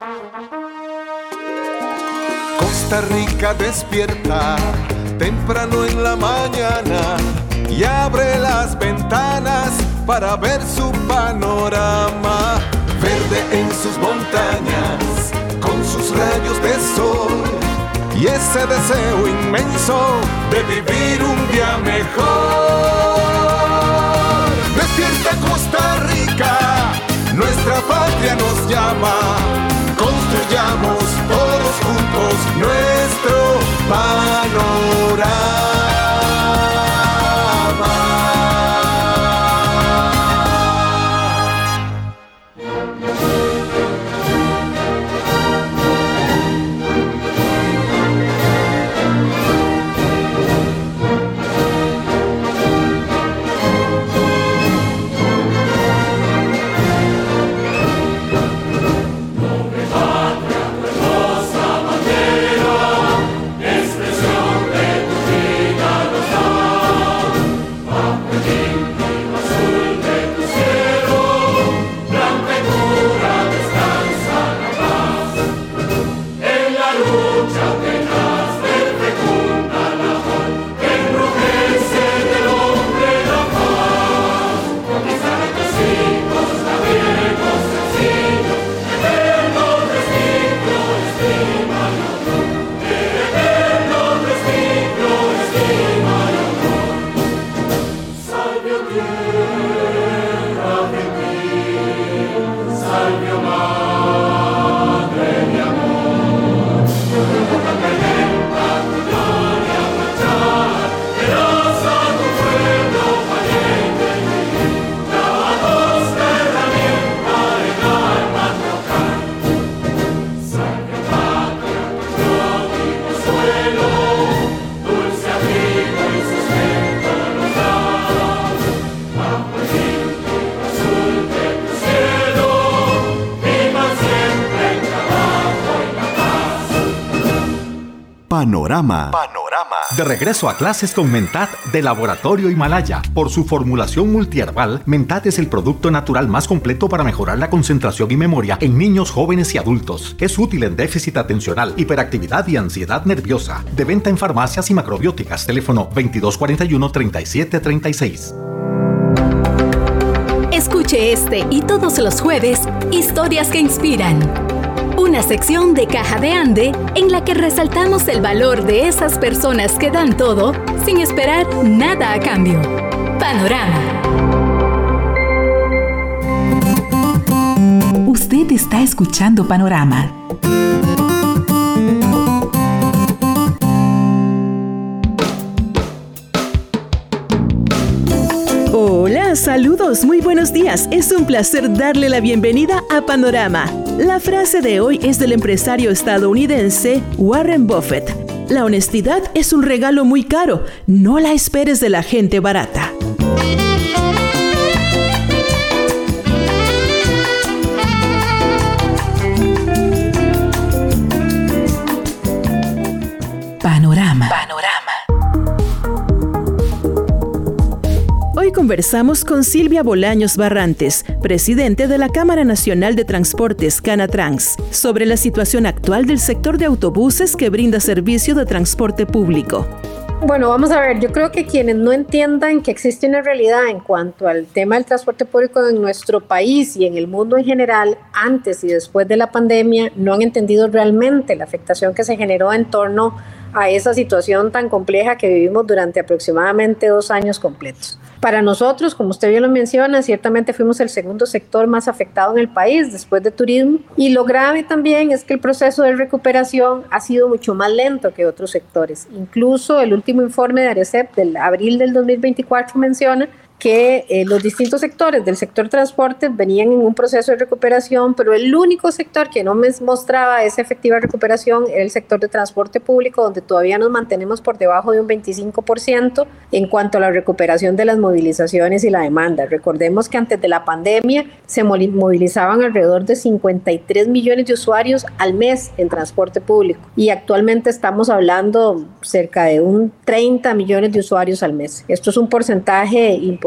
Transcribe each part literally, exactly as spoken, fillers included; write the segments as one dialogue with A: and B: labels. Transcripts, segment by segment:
A: Costa Rica despierta temprano en la mañana y abre las ventanas para ver su panorama. Verde en sus montañas, con sus rayos de sol y ese deseo inmenso de vivir un día mejor. Despierta Costa Rica, nuestra patria nos llama. Construyamos todos juntos nuestro panorama.
B: Panorama. Panorama. De regreso a clases con Mentat de Laboratorio Himalaya. Por su formulación multiherbal, Mentat es el producto natural más completo para mejorar la concentración y memoria en niños, jóvenes y adultos. Es útil en déficit atencional, hiperactividad y ansiedad nerviosa. De venta en farmacias y macrobióticas. Teléfono veintidós cuarenta y uno, treinta y siete treinta y seis.
C: Escuche este y todos los jueves, Historias que Inspiran. Una sección de Caja de Ande en la que resaltamos el valor de esas personas que dan todo sin esperar nada a cambio. Panorama.
D: Usted está escuchando Panorama.
E: Hola, saludos, muy buenos días. Es un placer darle la bienvenida a Panorama. La frase de hoy es del empresario estadounidense Warren Buffett. La honestidad es un regalo muy caro. No la esperes de la gente barata. Panorama. Panorama. Hoy conversamos con Silvia Bolaños Barrantes, presidente de la Cámara Nacional de Transportes, Canatrans, sobre la situación actual del sector de autobuses que brinda servicio de transporte público.
F: Bueno, vamos a ver, yo creo que quienes no entiendan que existe una realidad en cuanto al tema del transporte público en nuestro país y en el mundo en general, antes y después de la pandemia, no han entendido realmente la afectación que se generó en torno a esa situación tan compleja que vivimos durante aproximadamente dos años completos. Para nosotros, como usted bien lo menciona, ciertamente fuimos el segundo sector más afectado en el país después de turismo, y lo grave también es que el proceso de recuperación ha sido mucho más lento que otros sectores. Incluso el último informe de ARECEP del abril del dos mil veinticuatro menciona que eh, los distintos sectores del sector transporte venían en un proceso de recuperación, pero el único sector que no mostraba esa efectiva recuperación era el sector de transporte público, donde todavía nos mantenemos por debajo de un veinticinco por ciento en cuanto a la recuperación de las movilizaciones y la demanda. Recordemos que antes de la pandemia se movilizaban alrededor de cincuenta y tres millones de usuarios al mes en transporte público, y actualmente estamos hablando cerca de un treinta millones de usuarios al mes. Esto es un porcentaje importante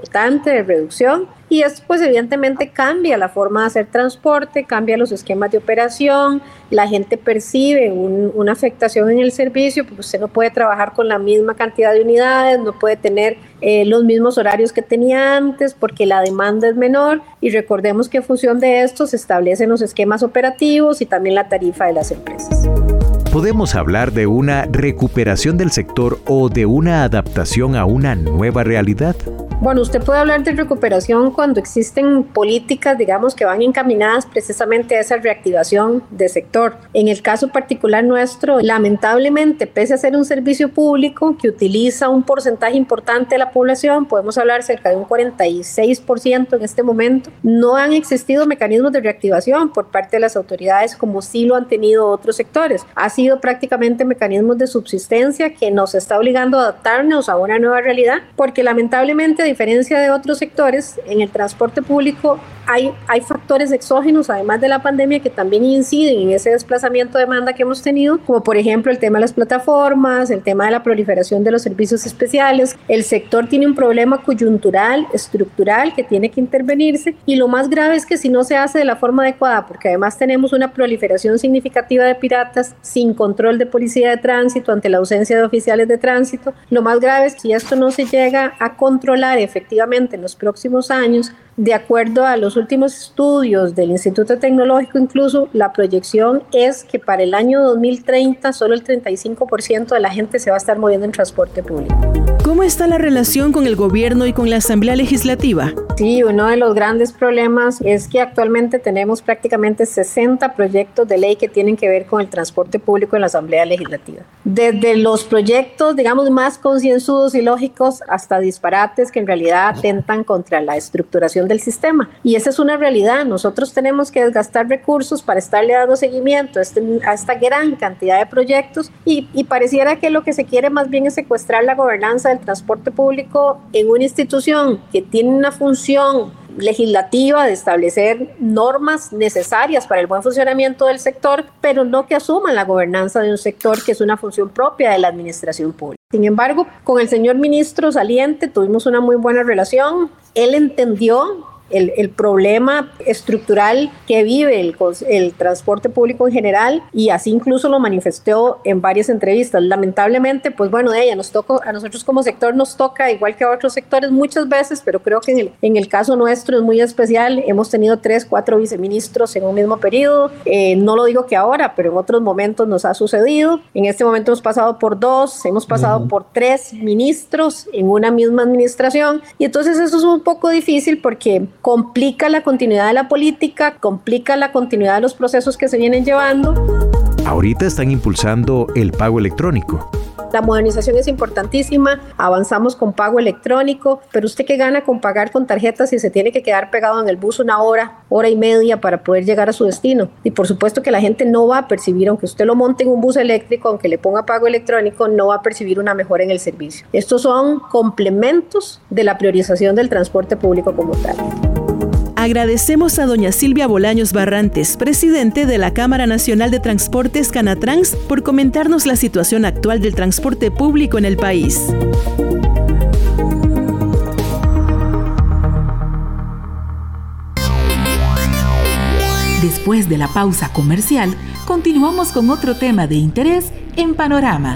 F: importante de reducción. Y esto pues evidentemente cambia la forma de hacer transporte, cambia los esquemas de operación, la gente percibe un, una afectación en el servicio, porque usted no puede trabajar con la misma cantidad de unidades, no puede tener eh, los mismos horarios que tenía antes porque la demanda es menor, y recordemos que en función de esto se establecen los esquemas operativos y también la tarifa de las empresas.
G: ¿Podemos hablar de una recuperación del sector o de una adaptación a una nueva realidad?
F: Bueno, usted puede hablar de recuperación cuando existen políticas, digamos, que van encaminadas precisamente a esa reactivación del sector. En el caso particular nuestro, lamentablemente, pese a ser un servicio público que utiliza un porcentaje importante de la población, podemos hablar cerca de un cuarenta y seis por ciento en este momento, no han existido mecanismos de reactivación por parte de las autoridades como sí lo han tenido otros sectores. Ha sido prácticamente mecanismos de subsistencia que nos está obligando a adaptarnos a una nueva realidad, porque lamentablemente, a diferencia de otros sectores, en el transporte público hay, hay factores exógenos, además de la pandemia, que también inciden en ese desplazamiento de demanda que hemos tenido, como por ejemplo el tema de las plataformas, el tema de la proliferación de los servicios especiales. El sector tiene un problema coyuntural, estructural, que tiene que intervenirse, y lo más grave es que si no se hace de la forma adecuada, porque además tenemos una proliferación significativa de piratas sin control de policía de tránsito ante la ausencia de oficiales de tránsito, lo más grave es que si esto no se llega a controlar efectivamente en los próximos años, de acuerdo a los últimos estudios del Instituto Tecnológico, incluso la proyección es que para el año dos mil treinta solo el treinta y cinco por ciento de la gente se va a estar moviendo en transporte público.
E: ¿Cómo está la relación con el gobierno y con la Asamblea Legislativa?
F: Sí, uno de los grandes problemas es que actualmente tenemos prácticamente sesenta proyectos de ley que tienen que ver con el transporte público en la Asamblea Legislativa. Desde los proyectos, digamos, más concienzudos y lógicos hasta disparates que en realidad atentan contra la estructuración del sistema. Y esa es una realidad. Nosotros tenemos que desgastar recursos para estarle dando seguimiento a, este, a esta gran cantidad de proyectos, y, y pareciera que lo que se quiere más bien es secuestrar la gobernanza del transporte público en una institución que tiene una función legislativa de establecer normas necesarias para el buen funcionamiento del sector, pero no que asuman la gobernanza de un sector que es una función propia de la administración pública. Sin embargo, con el señor ministro saliente tuvimos una muy buena relación. Él entendió El, el problema estructural que vive el, el transporte público en general, y así incluso lo manifestó en varias entrevistas. Lamentablemente, pues bueno, de ella nos tocó, a nosotros como sector nos toca, igual que a otros sectores muchas veces, pero creo que en el, en el caso nuestro es muy especial. Hemos tenido tres, cuatro viceministros en un mismo periodo. Eh, no lo digo que ahora, pero en otros momentos nos ha sucedido. En este momento hemos pasado por dos, hemos pasado uh-huh. por tres ministros en una misma administración, y entonces eso es un poco difícil porque complica la continuidad de la política, complica la continuidad de los procesos que se vienen llevando.
G: Ahorita están impulsando el pago electrónico.
F: La modernización es importantísima, avanzamos con pago electrónico, pero usted qué gana con pagar con tarjetas si se tiene que quedar pegado en el bus una hora, hora y media para poder llegar a su destino. Y por supuesto que la gente no va a percibir, aunque usted lo monte en un bus eléctrico, aunque le ponga pago electrónico, no va a percibir una mejora en el servicio. Estos son complementos de la priorización del transporte público como tal.
E: Agradecemos a doña Silvia Bolaños Barrantes, presidente de la Cámara Nacional de Transportes Canatrans, por comentarnos la situación actual del transporte público en el país.
D: Después de la pausa comercial, continuamos con otro tema de interés en Panorama.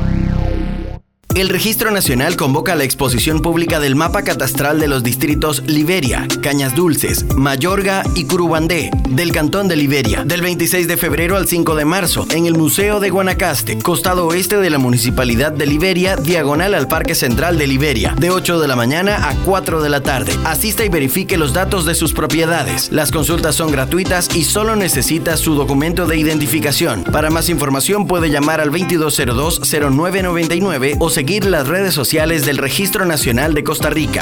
H: El Registro Nacional convoca a la exposición pública del mapa catastral de los distritos Liberia, Cañas Dulces, Mayorga y Curubandé del Cantón de Liberia, del veintiséis de febrero al cinco de marzo, en el Museo de Guanacaste, costado oeste de la Municipalidad de Liberia, diagonal al Parque Central de Liberia, de ocho de la mañana a cuatro de la tarde. Asista y verifique los datos de sus propiedades. Las consultas son gratuitas y solo necesita su documento de identificación. Para más información puede llamar al veintidós cero dos cero nueve noventa y nueve o seguir las redes sociales del Registro Nacional de Costa Rica.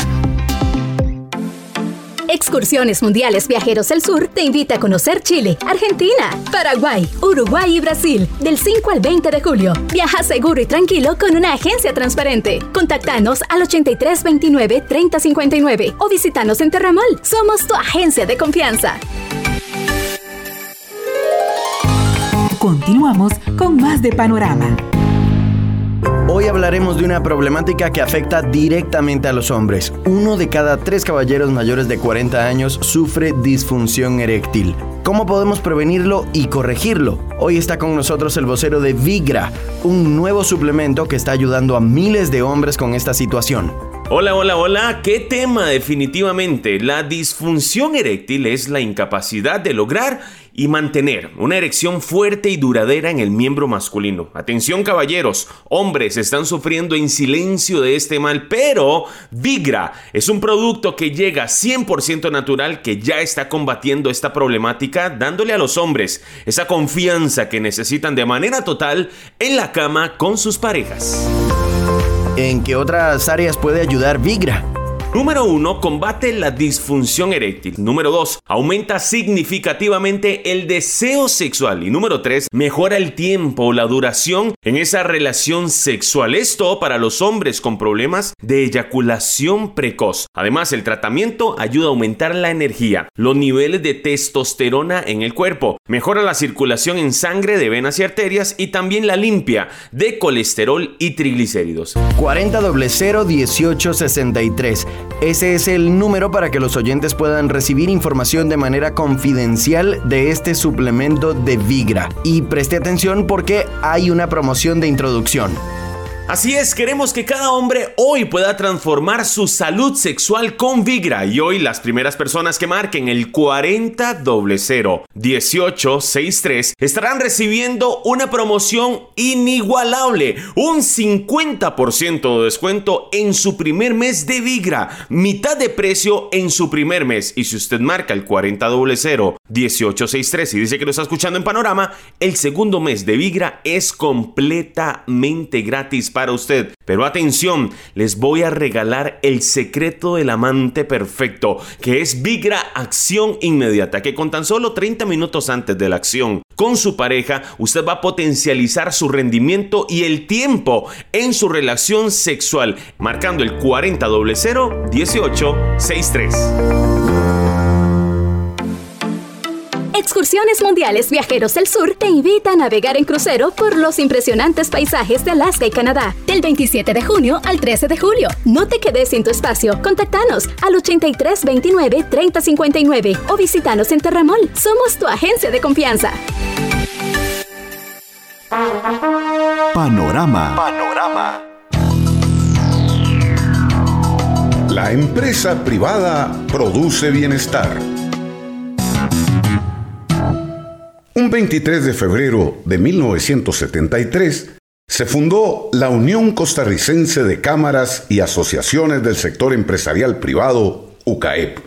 C: Excursiones Mundiales Viajeros del Sur te invita a conocer Chile, Argentina, Paraguay, Uruguay y Brasil del cinco al veinte de julio. Viaja seguro y tranquilo con una agencia transparente. Contactanos al ochenta y tres veintinueve treinta cincuenta y nueve o visitanos en Terramol. Somos tu agencia de confianza.
D: Continuamos con más de Panorama.
H: Hoy hablaremos de una problemática que afecta directamente a los hombres. Uno de cada tres caballeros mayores de cuarenta años sufre disfunción eréctil. ¿Cómo podemos prevenirlo y corregirlo? Hoy está con nosotros el vocero de Vigra, un nuevo suplemento que está ayudando a miles de hombres con esta situación.
I: Hola, hola, hola. ¿Qué tema? Definitivamente, la disfunción eréctil es la incapacidad de lograr y mantener una erección fuerte y duradera en el miembro masculino. Atención, caballeros, hombres están sufriendo en silencio de este mal, pero Vigra es un producto que llega cien por ciento natural, que ya está combatiendo esta problemática, dándole a los hombres esa confianza que necesitan de manera total en la cama con sus parejas.
H: ¿En qué otras áreas puede ayudar Vigra?
I: Número uno, combate la disfunción eréctil. Número dos, aumenta significativamente el deseo sexual. Y número tres, mejora el tiempo, la duración en esa relación sexual. Esto para los hombres con problemas de eyaculación precoz. Además, el tratamiento ayuda a aumentar la energía, los niveles de testosterona en el cuerpo, mejora la circulación en sangre de venas y arterias y también la limpia de colesterol y triglicéridos.
H: cuarenta cero cero dieciocho sesenta y tres. Ese es el número para que los oyentes puedan recibir información de manera confidencial de este suplemento de Vigra. Y preste atención porque hay una promoción de introducción.
I: Así es, queremos que cada hombre hoy pueda transformar su salud sexual con Vigra. Y hoy las primeras personas que marquen el cuarenta cero cero dieciocho sesenta y tres estarán recibiendo una promoción inigualable. Un cincuenta por ciento de descuento en su primer mes de Vigra. Mitad de precio en su primer mes. Y si usted marca el cuarenta cero cero dieciocho sesenta y tres y dice que lo está escuchando en Panorama, el segundo mes de Vigra es completamente gratis para usted. Pero atención, les voy a regalar el secreto del amante perfecto, que es Vigra Acción Inmediata, que con tan solo treinta minutos antes de la acción con su pareja, usted va a potencializar su rendimiento y el tiempo en su relación sexual, marcando el cuarenta cero cero dieciocho sesenta y tres.
C: Excursiones Mundiales Viajeros del Sur te invita a navegar en crucero por los impresionantes paisajes de Alaska y Canadá, del veintisiete de junio al trece de julio. No te quedes sin tu espacio. Contáctanos al ochenta y tres veintinueve treinta cincuenta y nueve o visítanos en Terramol. Somos tu agencia de confianza.
B: Panorama.
A: Panorama. La empresa privada produce bienestar. Un veintitrés de febrero de mil novecientos setenta y tres se fundó la Unión Costarricense de Cámaras y Asociaciones del Sector Empresarial Privado, U C A E P.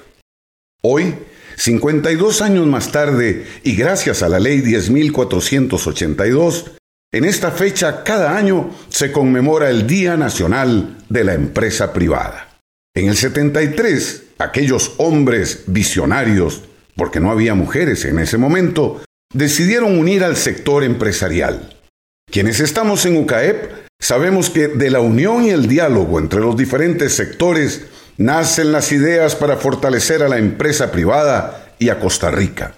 A: Hoy, cincuenta y dos años más tarde, y gracias a la Ley diez mil cuatrocientos ochenta y dos, en esta fecha cada año se conmemora el Día Nacional de la Empresa Privada. En el setenta y tres, aquellos hombres visionarios, porque no había mujeres en ese momento, decidieron unir al sector empresarial. Quienes estamos en U C A E P sabemos que de la unión y el diálogo entre los diferentes sectores nacen las ideas para fortalecer a la empresa privada y a Costa Rica.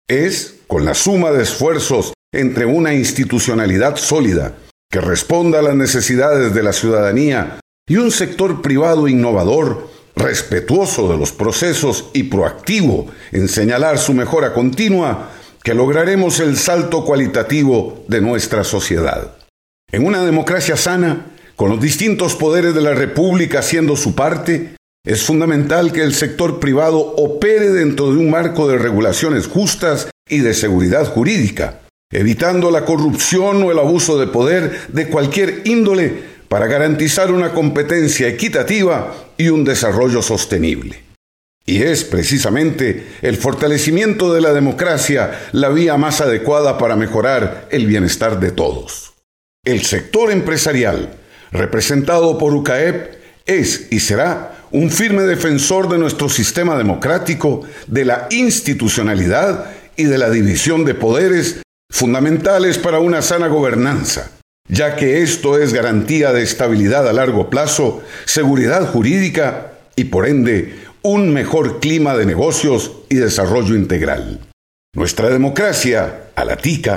A: Es con la suma de esfuerzos entre una institucionalidad sólida que responda a las necesidades de la ciudadanía y un sector privado innovador, respetuoso de los procesos y proactivo en señalar su mejora continua, que lograremos el salto cualitativo de nuestra sociedad. En una democracia sana, con los distintos poderes de la República haciendo su parte, es fundamental que el sector privado opere dentro de un marco de regulaciones justas y de seguridad jurídica, evitando la corrupción o el abuso de poder de cualquier índole para garantizar una competencia equitativa y un desarrollo sostenible. Y es precisamente el fortalecimiento de la democracia la vía más adecuada para mejorar el bienestar de todos. El sector empresarial, representado por U C A E P, es y será un firme defensor de nuestro sistema democrático, de la institucionalidad y de la división de poderes fundamentales para una sana gobernanza, ya que esto es garantía de estabilidad a largo plazo, seguridad jurídica y, por ende, un mejor clima de negocios y desarrollo integral. Nuestra democracia, a la tica,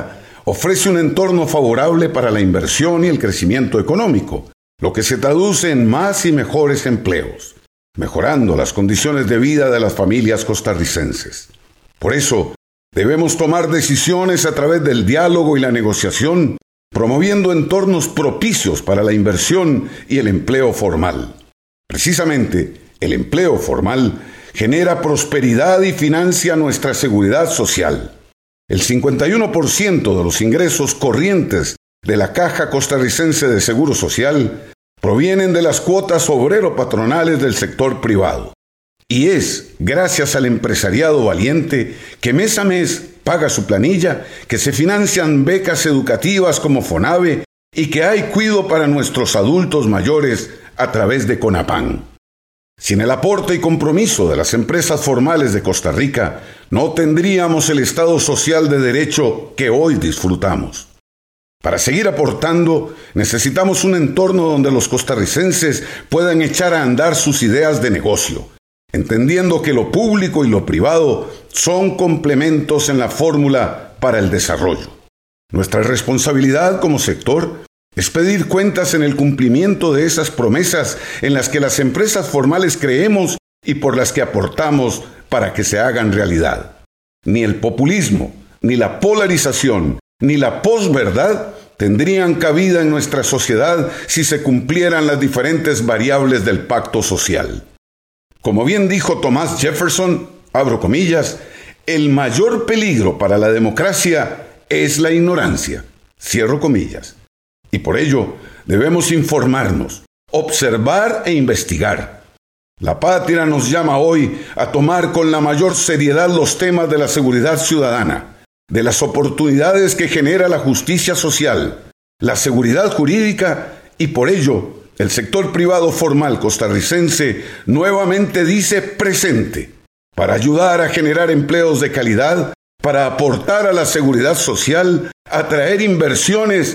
J: ofrece un entorno favorable para la inversión y el crecimiento económico, lo que se traduce en más y mejores empleos, mejorando las condiciones de vida de las familias costarricenses. Por eso, debemos tomar decisiones a través del diálogo y la negociación, promoviendo entornos propicios para la inversión y el empleo formal. Precisamente, el empleo formal genera prosperidad y financia nuestra seguridad social. El cincuenta y uno por ciento de los ingresos corrientes de la Caja Costarricense de Seguro Social provienen de las cuotas obrero-patronales del sector privado. Y es gracias al empresariado valiente que mes a mes paga su planilla, que se financian becas educativas como FONAVE y que hay cuidado para nuestros adultos mayores a través de CONAPAN. Sin el aporte y compromiso de las empresas formales de Costa Rica, no tendríamos el Estado social de derecho que hoy disfrutamos. Para seguir aportando, necesitamos un entorno donde los costarricenses puedan echar a andar sus ideas de negocio, entendiendo que lo público y lo privado son complementos en la fórmula para el desarrollo. Nuestra responsabilidad como sector es pedir cuentas en el cumplimiento de esas promesas en las que las empresas formales creemos y por las que aportamos para que se hagan realidad. Ni el populismo, ni la polarización, ni la posverdad tendrían cabida en nuestra sociedad si se cumplieran las diferentes variables del pacto social. Como bien dijo Thomas Jefferson, abro comillas, el mayor peligro para la democracia es la ignorancia, cierro comillas. Y por ello debemos informarnos, observar e investigar. La patria nos llama hoy a tomar con la mayor seriedad los temas de la seguridad ciudadana, de las oportunidades que genera la justicia social, la seguridad jurídica y por ello el sector privado formal costarricense nuevamente dice presente para ayudar a generar empleos de calidad, para aportar a la seguridad social, atraer inversiones,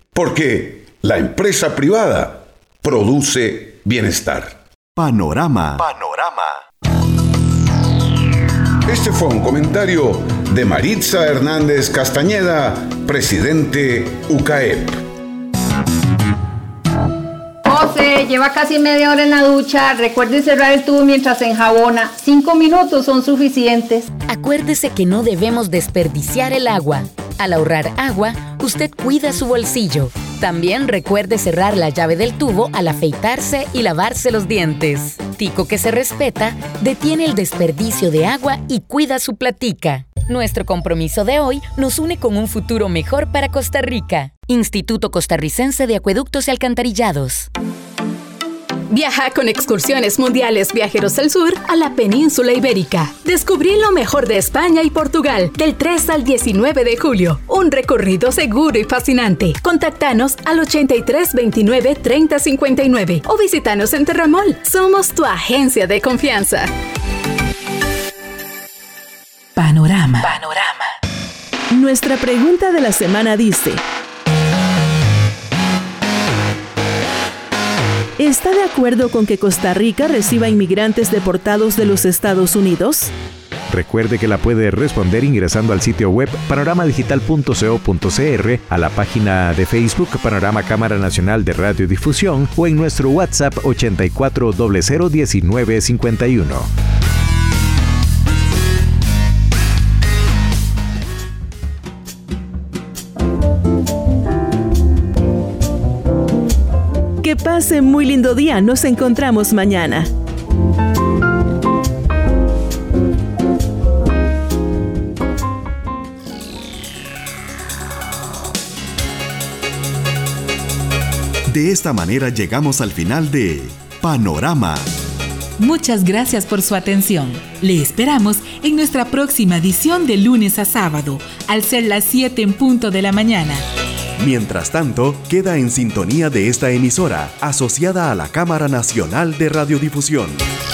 J: porque la empresa privada produce bienestar.
B: Panorama.
J: Panorama. Este fue un comentario de Maritza Hernández Castañeda, presidente U C A E P.
K: José, lleva casi media hora en la ducha. Recuerde cerrar el tubo mientras se enjabona. Cinco minutos son suficientes.
L: Acuérdese que no debemos desperdiciar el agua. Al ahorrar agua, usted cuida su bolsillo. También recuerde cerrar la llave del tubo al afeitarse y lavarse los dientes. Tico que se respeta, detiene el desperdicio de agua y cuida su platica. Nuestro compromiso de hoy nos une con un futuro mejor para Costa Rica. Instituto Costarricense de Acueductos y Alcantarillados.
C: Viaja con Excursiones Mundiales Viajeros al Sur a la península ibérica. Descubrí lo mejor de España y Portugal del tres al diecinueve de julio. Un recorrido seguro y fascinante. Contáctanos al ochenta y tres veintinueve treinta cincuenta y nueve o visítanos en Terramol. Somos tu agencia de confianza.
D: Panorama.
E: Panorama. Nuestra pregunta de la semana dice: ¿está de acuerdo con que Costa Rica reciba inmigrantes deportados de los Estados Unidos?
G: Recuerde que la puede responder ingresando al sitio web panorama digital punto co punto cr, a la página de Facebook Panorama Cámara Nacional de Radiodifusión o en nuestro WhatsApp ochenta y cuatro cero cero diecinueve cincuenta y uno.
E: Que pase muy lindo día. Nos encontramos mañana.
B: De esta manera llegamos al final de Panorama.
D: Muchas gracias por su atención. Le esperamos en nuestra próxima edición de lunes a sábado, al ser las siete en punto de la mañana.
B: Mientras tanto, queda en sintonía de esta emisora, asociada a la Cámara Nacional de Radiodifusión.